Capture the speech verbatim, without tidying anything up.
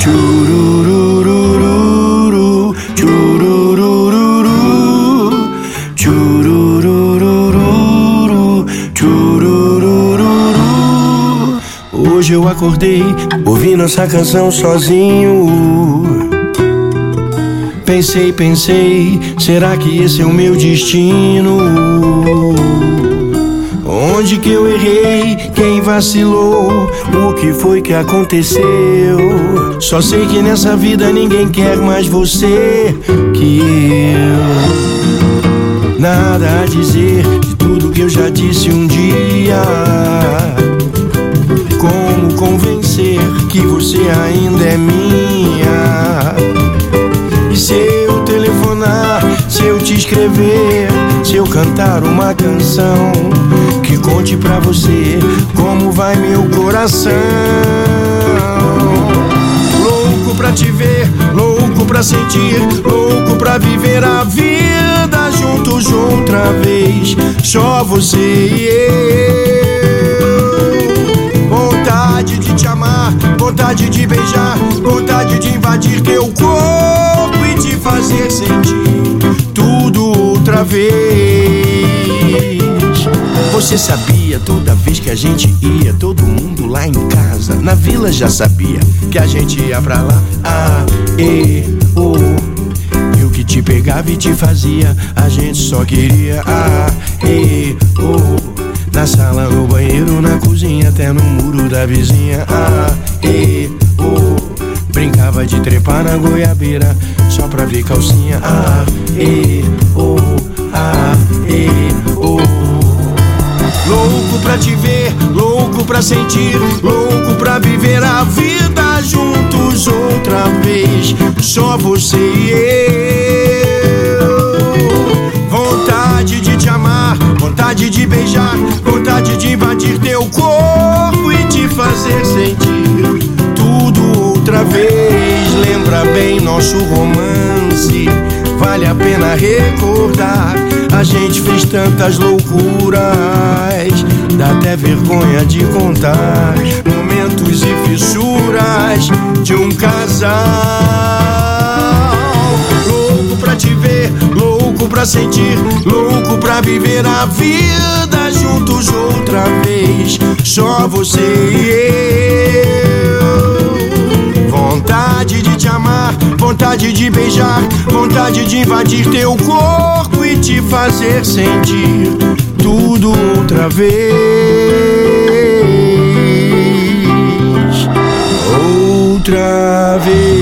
Tchururururu, tchururururu, tchururururu, tchururururu. Hoje eu acordei ouvindo essa canção sozinho. Pensei, pensei, será que esse é o meu destino? Onde que eu errei? Quem vacilou? O que foi que aconteceu? Só sei que nessa vida ninguém quer mais você que eu. Nada a dizer de tudo que eu já disse um dia. Como convencer que você ainda é minha? E se eu telefonar, se eu te escrever, se eu cantar uma canção que conte pra você como vai meu coração? Louco pra te ver, louco pra sentir, louco pra viver a vida juntos outra vez, só você e eu. Vontade de te amar, vontade de beijar, vontade de invadir teu corpo e te fazer sentir tudo outra vez. Você sabia, toda vez que a gente ia, todo mundo lá em casa, na vila já sabia que a gente ia pra lá. Ah, e, oh. E o que te pegava e te fazia, a gente só queria. Ah, e, oh. Na sala, no banheiro, na cozinha, até no muro da vizinha. Ah, e, oh. Brincava de trepar na goiabeira só pra ver calcinha. Ah, e, oh. Ah, e, oh. Louco pra te ver, louco pra sentir, louco pra viver a vida juntos outra vez, só você e eu. Vontade de te amar, vontade de beijar, vontade de invadir teu corpo e te fazer sentir tudo outra vez. Lembra bem nosso romance, vale a pena recordar. A gente fez tantas loucuras, dá até vergonha de contar. Momentos e fissuras de um casal. Louco pra te ver, louco pra sentir, louco pra viver a vida juntos outra vez, só você e eu. Vontade de te amar, vontade de beijar, vontade de invadir teu corpo e te fazer sentir tudo outra vez, outra vez.